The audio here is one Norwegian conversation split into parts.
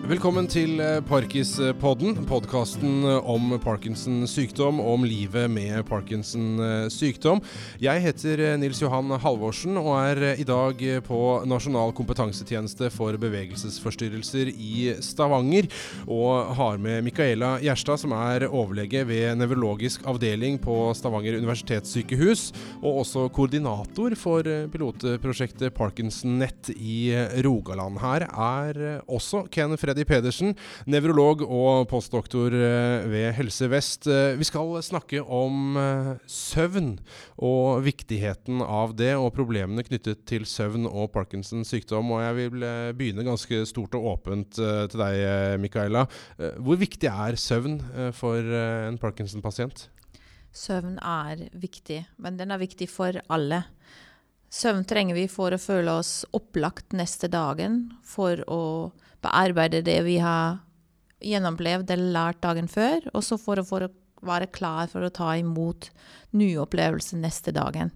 Velkommen til Parkis-podden, podcasten om Parkinsons sykdom og om livet med Parkinsons sykdom. Jeg heter Nils Johan Halvorsen og I dag på Nasjonal kompetansetjeneste for bevegelsesforstyrrelser I Stavanger og har med Mikaela Gjerstad som overlege ved nevrologisk avdeling på Stavanger universitetssykehus og også koordinator for pilotprosjektet ParkinsonNet I Rogaland. Her også Ken Freddy Pedersen, nevrolog og postdoktor ved Helse Vest. Vi skal snakke om søvn og viktigheten av det og problemene knyttet til søvn og Parkinsons sykdom. Og jeg vil begynne ganske stort og åpent til deg, Mikaela. Hvor viktig søvn for en Parkinson-pasient? Søvn viktig, men den viktig for alle. Søvn trenger vi for å føle oss opplagt neste dagen, for å bearbeide det vi har gjennomlevd eller lært dagen før, og så for å være klar for å ta imot nye opplevelser neste dagen.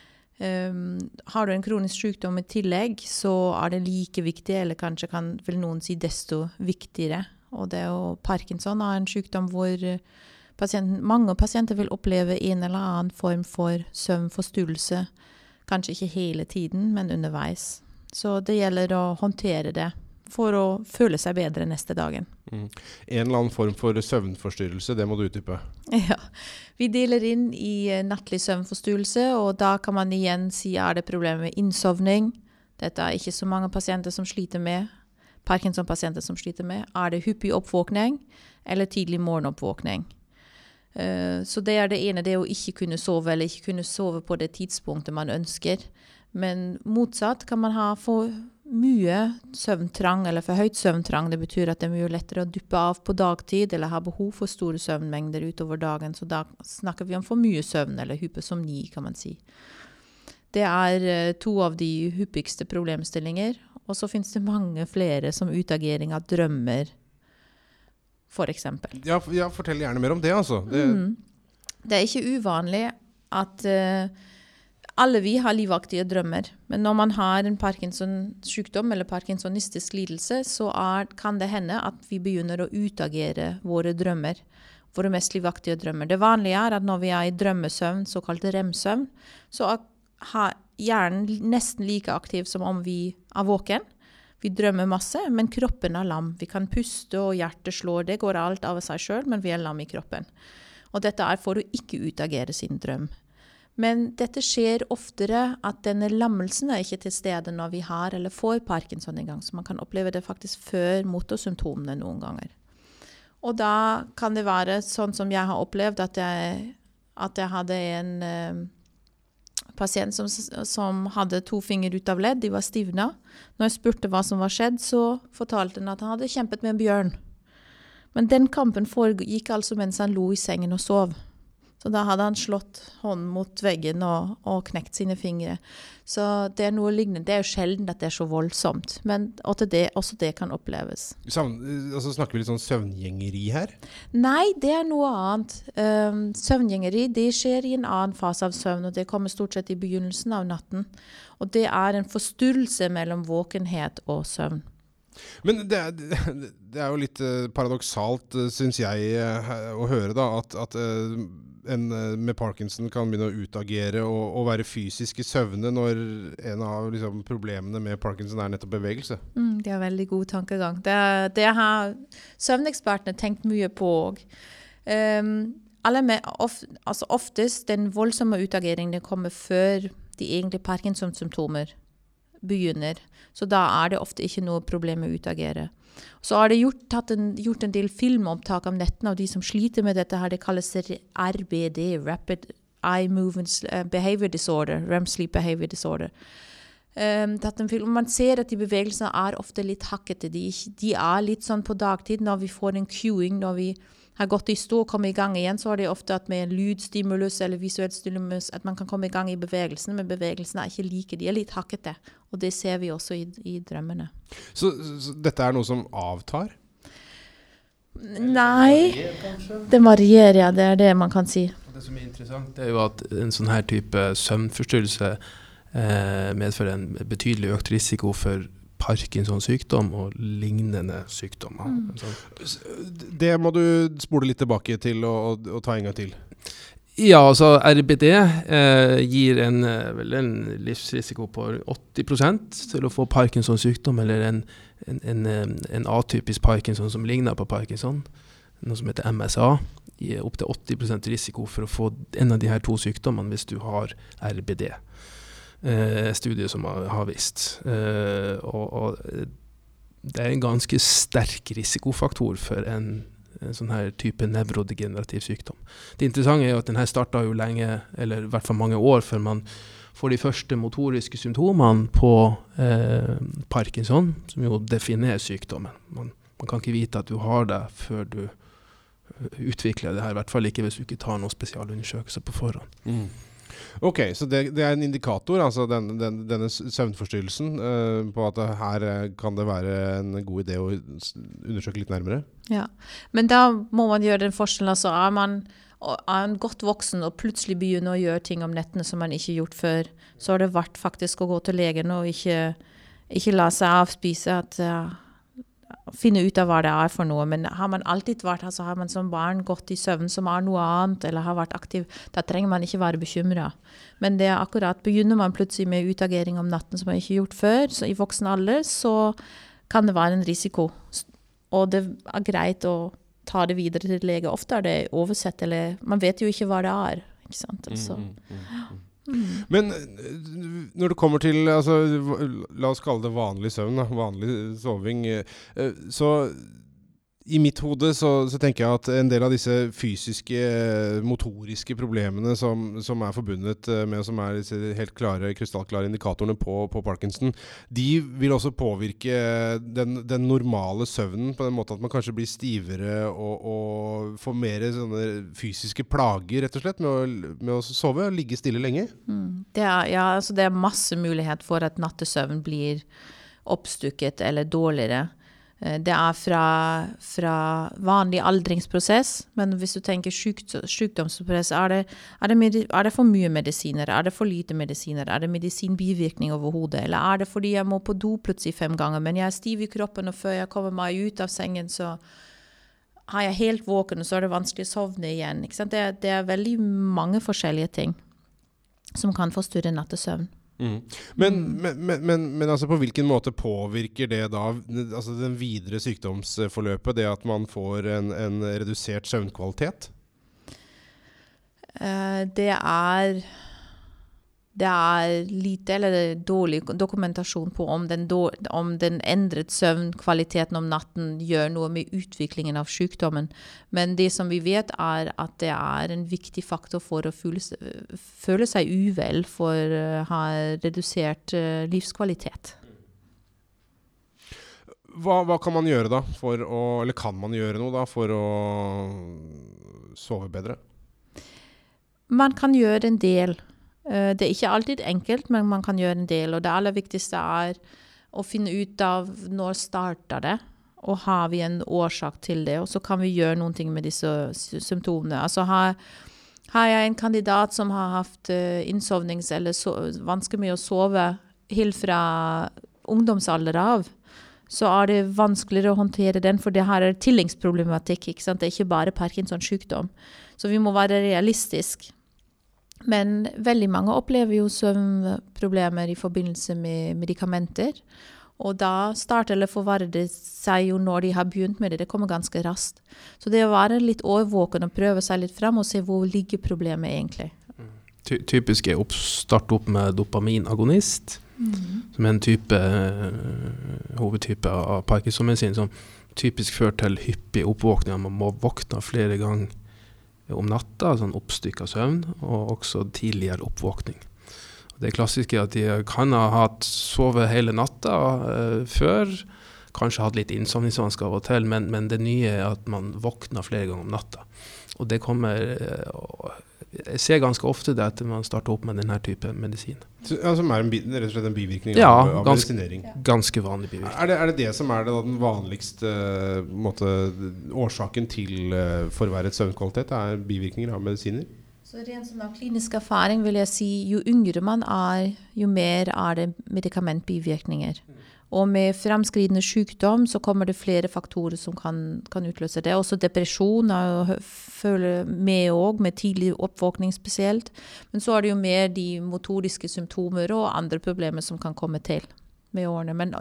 Har du en kronisk sykdom I tillegg, så det like viktig, eller kanskje vil noen si desto viktigere. Og det Parkinson en sykdom hvor mange pasienter vil oppleve en eller annen form for søvnforstyrrelse, kanskje ikke hele tiden, men underveis. Så det gjelder å håndtere det for å føle seg bedre neste dagen. En eller annen form for søvnforstyrrelse, det må du utdype. Ja, vi deler inn I nattlig søvnforstyrrelse, og da kan man igjen si det problemer med innsovning. Dette ikke så mange pasienter som sliter med, Parkinson-pasienter som sliter med. Det hyppig oppvåkning eller tidlig morgenoppvåkning. Så det det ene, det å ikke kunne sove, eller ikke kunne sove på det tidspunktet man ønsker. Men motsatt kan man ha for mye søvntrang, eller for høyt søvntrang. Det betyr at det mye lettere å duppe av på dagtid, eller ha behov for store søvnmengder utover dagen. Så da snakker vi om for mye søvn, eller hypersomni, kan man si. Det to av de hyppigste problemstillinger. Og så finnes det mange flere som utagering av drømmer, for eksempel. Ja, fortell gjerne mer om det, altså. Det ikke uvanlig at alle vi har livaktige drømmer, men når man har en Parkinson-sykdom eller parkinsonistisk lidelse, så kan det hende at vi begynner å utagere våre drømmer, våre mest livaktige drømmer. Det vanlige at når vi I drømmesøvn, såkalt REM-søvn, så har hjernen nesten like aktiv som om vi våken. Vi drømmer masse, men kroppen lam. Vi kan puste og hjertet slår, det går alt av seg selv, men vi lam I kroppen. Og dette for å ikke utagere sin drøm. Men dette skjer oftere at denne lammelsen ikke til stede når vi har eller får Parkinson en gang, så man kan oppleve det faktisk før motorsymptomene noen ganger. Og da kan det være sånn som jeg har opplevd at jeg hadde en pasient som hadde 2 fingre ut av ledd, de var stivna. Når jeg spurte hva som var skjedd, så fortalte han at han hadde kjempet med en bjørn. Men den kampen foregikk altså mens han lå I sengen og sov. Så da hadde han slått hånden mot veggen og knekt sine fingre. Så det noe lignende. Det jo sjelden at det så voldsomt, men også det kan oppleves. Altså snakker vi litt sånn søvngjengeri her? Nei, det noe annet. Søvngjengeri, det skjer I en annen fase av søvn, og det kommer stort sett I begynnelsen av natten. Og det en forstyrrelse mellom våkenhet og søvn. Men det jo litt paradoksalt, synes jeg, å høre da, at en med Parkinson kan begynne å utagere og være fysisk I søvne når en av liksom, problemene med Parkinson nettopp bevegelse. Det veldig god tankegang. Det har søvnekspertene tenkt mye på. Oftest den voldsomme utageringen kommer før de egentlige Parkinson-symptomer begynner. Så da det ofte ikke noe problem med å utagere. Så har det gjort en del filmopptak om netten av de som sliter med dette her. Det kalles RBD, Rapid Eye Movement Behavior Disorder, REM Sleep Behavior Disorder. Man ser at de bevegelsene ofte litt hakkete. De litt sånn på dagtid når vi får en cueing, når vi har gått I stå og kommet I gang igjen, så det ofte at med en lydstimulus eller visuelt stimulus at man kan komme I gang I bevegelsen, men bevegelsene ikke like, de litt hakkete. Og det ser vi også I drømmene. Så dette noe som avtar? Nei, det varierer, ja, det det man kan si. Det som interessant, det jo at en sånn her type søvnforstyrrelse medfører en betydelig økt risiko for Parkinsons sykdom og lignende sykdommer. Det må du spole litt tilbake til og ta en gang til. Ja, altså RBD gir vel en livsrisiko på 80% til å få Parkinsons sykdom, eller en atypisk Parkinson som ligner på Parkinson, noe som heter MSA, gir opp til 80% risiko for å få en av de her 2 sykdommene hvis du har RBD. Studier som har vist. Og det en ganske sterk risikofaktor for en sånn her type nevrodegenerativ sykdom. Det interessante jo at den her startet jo lenge, eller i hvert fall mange år, før man får de første motoriske symptomene på Parkinson, som jo definerer sykdommen. Man kan ikke vite at du har det før du utvikler det her, i hvert fall ikke hvis du ikke tar noen spesialundersøkelser på forhånd. Ok, så det en indikator, altså denne søvnforstyrrelsen, på at her kan det være en god idé å undersøke litt nærmere? Ja, men da må man gjøre den forskjellen. Altså man godt voksen og plutselig begynner å gjøre ting om nettene som man ikke har gjort før, så det verdt faktisk å gå til legen og ikke la seg avspise finne ut av hva det for noe. Men har man alltid vært, altså har man som barn gått i søvn som noe annet, eller har vært aktiv, da trenger man ikke være bekymret. Men det akkurat, begynner man plutselig med utagering om natten som man ikke har gjort før, så i voksen alder, så kan det være en risiko. Og det greit å ta det videre til lege. Ofte det oversett, eller man vet jo ikke hva det ikke sant? Altså, Men når det kommer til, altså, la oss kalle det vanlig søvn, vanlig soving, så i mitt hode så tenker jeg at en del av disse fysiske, motoriske problemene som forbundet med, som disse helt klare, krystallklare indikatorene på Parkinson, de vil også påvirke den normale søvnen på den måten at man kanskje blir stivere og får mer sånne fysiske plager, rett og slett, med å sove og ligge stille lenge. Altså det masse mulighet for at nattesøvn blir oppstukket eller dårligere. Det fra vanlig aldringsprosess, men hvis du tenker sykdomsprosess, det for mye medisiner, det for lite medisiner, det medisinbivirkning overhodet, eller det fordi jeg må på do plutselig 5 ganger, men jeg stiv i kroppen, og før jeg kommer meg ut av sengen, så har jeg helt våken, og så det vanskelig å sovne igjen. Ikke sant? Det veldig mange forskjellige ting som kan forstyrre nattesøvn. Men altså på hvilken måte påvirker det da, altså den videre sykdomsforløpet, det at man får en redusert søvnkvalitet? Det lite eller dårlig dokumentasjon på om den endret søvnkvaliteten om natten gjør noe med utviklingen av sykdommen. Men det som vi vet at det en viktig faktor for å føle seg uvel, for å ha redusert livskvalitet. Hva kan man gjøre da, eller kan man gjøre noe da, for å sove bedre? Man kan gjøre en del. Det ikke alltid enkelt, men man kan gjøre en del. Og det aller viktigste å finne ut av når starter det, og har vi en årsak til det, og så kan vi gjøre noen ting med disse symptomene. Altså har jeg en kandidat som har haft innsovnings- eller vanskelig med å sove helt fra ungdomsalder av, så det vanskeligere å håndtere den, for det her tilleggsproblematikk, ikke sant? Det ikke bare Parkinsons sykdom. Så vi må være realistiske. Men veldig mange opplever jo søvnproblemer i forbindelse med medikamenter, og da starter eller forvarer det seg jo når de har begynt med det. Det kommer ganske raskt. Så det å være litt overvåken og prøve seg litt frem og se hvor ligger problemet egentlig. Typisk å starte opp med dopaminagonist, som en hovedtype av Parkinson-medisin, som typisk fører til hyppig oppvåkning. Man må våkne flere ganger om natta, sånn oppstykket søvn, og også tidligere oppvåkning. Det klassiske at de kan ha sovet hele natta før, kanskje hatt litt innsovningsvansker av og til, men det nye at man våkner flere ganger om natta. Og det kommer, jeg ser ganske ofte det at man starter opp med denne type medisin. Som rett og slett en bivirkning av medisinering? Ja, ganske vanlig bivirkning. Er det som den vanligste årsaken til forverret søvnkvalitet, bivirkninger av medisiner? Så rent som av klinisk erfaring vil jeg si, jo yngre man jo mer det medikamentbivirkninger. Og med fremskridende sykdom så kommer det flere faktorer som kan utløse det. Også depresjon følger med også, med tidlig oppvåkning spesielt. Men så det jo mer de motoriske symptomer og andre problemer som kan komme til med årene. Men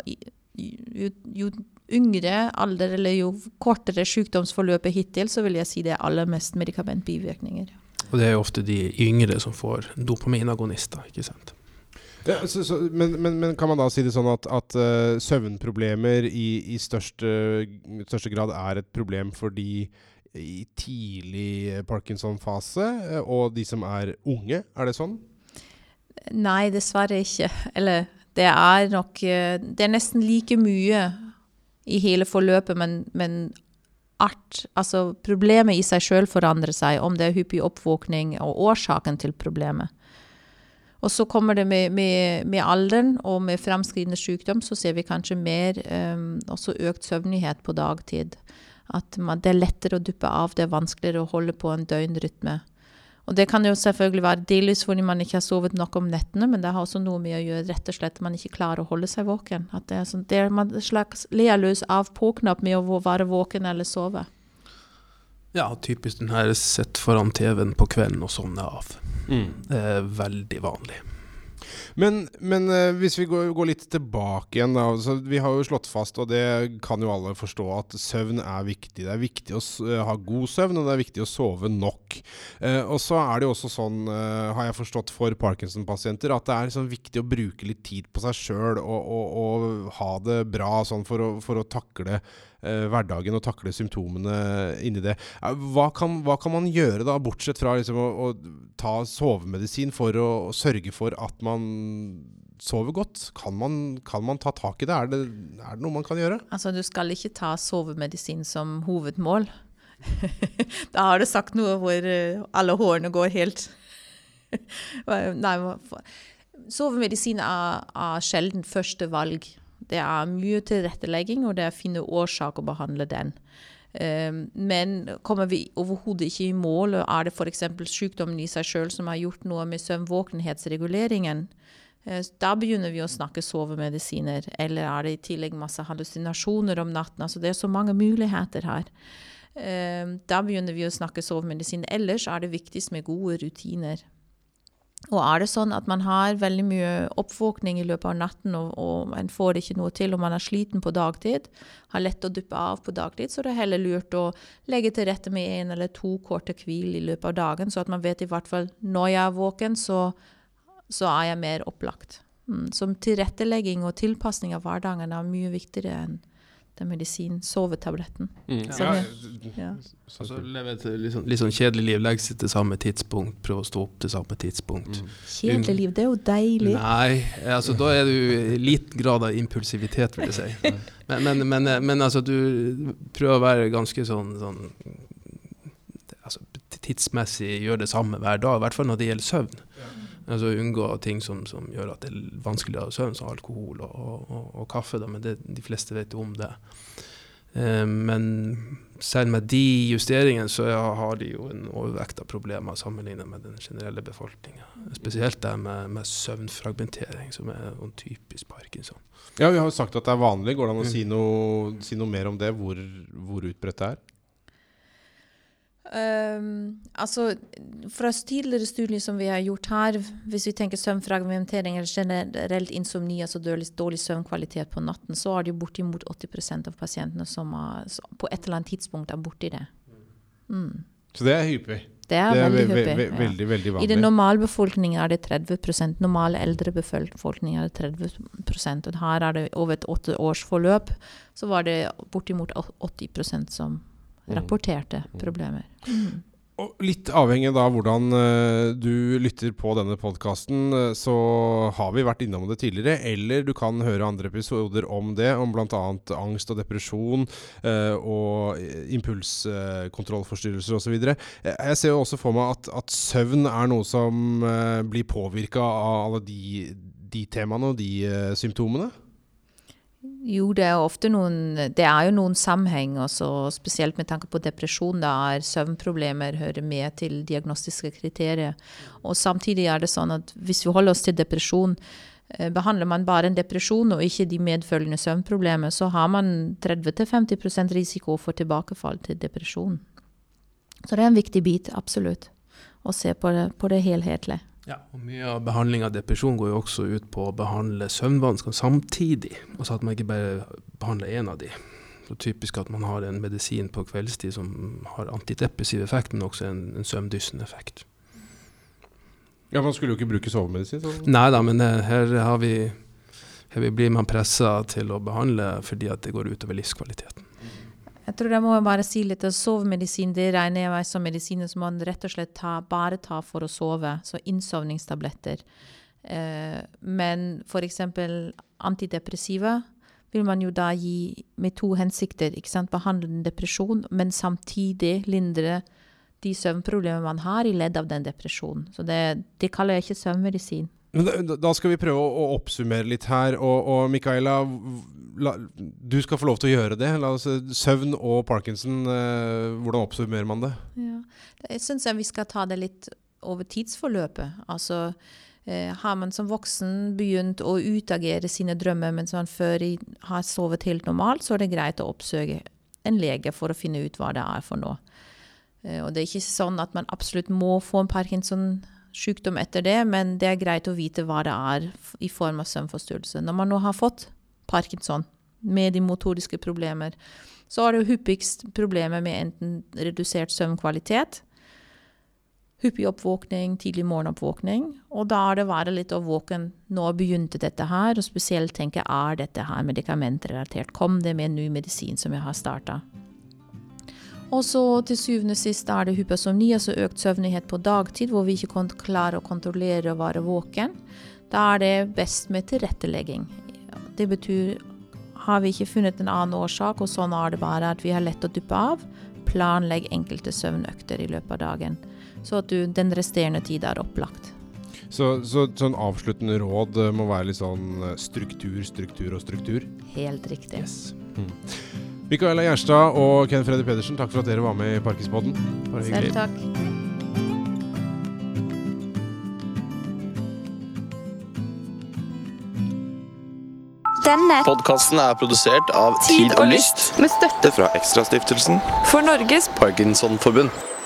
jo yngre alder, eller jo kortere sykdomsforløpet hittil, så vil jeg si det aller mest medikamentbivirkninger. Og det jo ofte de yngre som får dopaminagonister, ikke sant? Ja, men kan man da si det sånn at søvnproblemer i største grad et problem for de i tidlig Parkinson-fase, og de som unge? Det sånn? Nei, dessverre ikke. Eller det nok, det nesten like mye i hele forløpet, men altså problemet i seg selv forandrer seg, om det hyppig oppvåkning og årsaken til problemet. Og så kommer det med alderen og med fremskridende sykdom, så ser vi kanskje mer også økt søvnighet på dagtid. At det lettere å duppe av, det vanskeligere å holde på en døgnrytme. Og det kan jo selvfølgelig være delvis fordi man ikke har sovet nok om nettene, men det har også noe med å gjøre rett og slett at man ikke klarer å holde seg våken. At det sånn, det en slags lealøs av-på-knapp med å være våken eller sove. Ja, typisk den her sett foran TV-en på kvelden og sovne av. Det veldig vanlig. Men hvis vi går litt tilbake igjen da, så vi har jo slått fast, og det kan jo alle forstå, at søvn viktig. Det viktig å ha god søvn, og det viktig å sove nok. Og så det jo også sånn, har jeg forstått for Parkinson-pasienter, at det liksom viktig å bruke litt tid på seg selv og ha det bra sånn for å takle hverdagen og takle symptomene inni det. Hva kan man gjøre da, bortsett fra liksom å ta sovemedisin for å sørge for at man sover godt? Kan man ta tak i det? Det noe man kan gjøre? Altså, du skal ikke ta sovemedisin som hovedmål. Da har du sagt noe hvor alle hårene går helt... Nei, sovemedisin sjelden første valg. Det mye tilrettelegging, og det finne årsak å behandle den. Men kommer vi overhodet ikke i mål, og det for eksempel sykdommen i seg selv som har gjort noe med søvnvåkenhetsreguleringen, da begynner vi å snakke sovemedisiner, eller det i tillegg masse hallusinasjoner om natten. Altså det så mange muligheter her. Da begynner vi å snakke sovemedisin. Ellers det viktigst med gode rutiner. Og det sånn at man har veldig mye oppvåkning i løpet av natten, og man får ikke noe til, og man sliten på dagtid, har lett å duppe av på dagtid, så det heller lurt å legge til rette med 1 eller 2 korte hvil i løpet av dagen, så at man vet i hvert fall når jeg våken, så jeg mer opplagt. Som tilrettelegging og tilpassning av hverdagen mye viktigere enn den medisin, sovetabletten. Altså leve et litt sånn kjedelig liv, legge seg til samme tidspunkt, prøve å stå opp til samme tidspunkt. Kjedelig liv, det jo deilig. Nei, altså da du i liten grad av impulsivitet, vil jeg si. Men altså du prøver å være ganske sånn altså tidsmessig gjør det samme hver dag, i hvert fall når det gjelder søvn. Altså unngå ting som gjør at det vanskelig å ha søvn, som alkohol og kaffe, da, men de fleste vet jo om det. Men selv med de justeringene så har de jo en overvekt av problemer sammenlignet med den generelle befolkningen. Spesielt det med søvnfragmentering, som en typisk Parkinson. Ja, vi har jo sagt at det vanlig. Går det an å si noe mer om det, hvor utbredt det Altså, fra tidligere studier som vi har gjort her, hvis vi tenker søvnfragmentering eller generelt insomni, altså dårlig søvnkvalitet på natten, så det jo bortimot 80% av pasientene som på et eller annet tidspunkt borti det. Så det hyppig? Det veldig hyppig. Veldig, veldig vanlig. I den normale befolkningen det 30%, normale eldre befolkningen det 30%, og her det over et 8 års forløp, så var det bortimot 80% som rapporterte problemer. Og litt avhengig av hvordan du lytter på denne podcasten, så har vi vært innom det tidligere, eller du kan høre andre episoder om det, om blant annet angst og depresjon og impulskontrollforstyrrelser og så videre. Jeg ser jo også for meg at søvn noe som blir påvirket av alle de temaene og de symptomene. Jo, det ofte det jo noen sammenheng, også, spesielt med tanke på depresjon, der søvnproblemer hører med til diagnostiske kriterier. Og samtidig det sånn at hvis vi holder oss til depresjon, Behandler man bare en depresjon og ikke de medfølgende søvnproblemer, så har man 30-50% risiko for tilbakefall til depresjon. Så det en viktig bit, absolutt, å se på det helhetlig. Ja, og mye av behandling av depresjon går jo også ut på å behandle søvnvansker samtidig, og så at man ikke bare behandler en av de. Så typisk at man har en medisin på kveldstid som har antidepressiv effekt, men også en søvndyssende effekt. Ja, man skulle jo ikke bruke sovemedisin. Så. Neida, men her blir man presset til å behandle fordi at det går utover livskvaliteten. Jeg tror jeg må bare si litt at sovemedisin, det regner jeg som medisiner som man rett og slett bare tar for å sove, så innsovningstabletter. Men for eksempel antidepressiva vil man jo da gi med 2 hensikter, ikke sant? Behandle en depresjon, men samtidig lindre de søvnproblemer man har i ledd av den depresjonen. Så det kaller jeg ikke søvnmedisin. Da skal vi prøve å oppsummere litt her, og Mikaela, du skal få lov til å gjøre det. Søvn og Parkinson, hvordan oppsummerer man det? Ja, jeg synes vi skal ta det litt over tidsforløpet. Altså, har man som voksen begynt å utagere sine drømmer mens man før har sovet helt normalt, så det greit å oppsøke en lege for å finne ut hva det for noe. Og det ikke sånn at man absolutt må få en Parkinson-sykdom etter det, men det greit å vite hva det i form av søvnforstyrrelse. Når man nå har fått Parkinson med de motoriske problemer, så det hyppigst problemer med enten redusert søvnkvalitet, hyppig oppvåkning, tidlig morgenoppvåkning, og da det være litt å våken, nå begynte dette her, og spesielt tenke, dette her medikamentrelatert? Kom det med en ny medisin som jeg har startet? Og så til syvende og sist det hypersomni, altså økt søvnighet på dagtid, hvor vi ikke klarer å kontrollere og være våken. Da det best med tilrettelegging. Det betyr, har vi ikke funnet en annen årsak, og sånn det bare at vi har lett å duppe av, planlegg enkelte søvnøkter i løpet av dagen, så at den resterende tid opplagt. Så sånn avsluttende råd må være litt sånn struktur og struktur? Helt riktig. Yes. Mikaela Gjerstad og Ken Freddy Pedersen, takk for at dere var med i Parkinspodden. Selv takk. Denne podcasten produsert av Tid og Lyst, med støtte fra Ekstrastiftelsen for Norges Parkinson-forbund.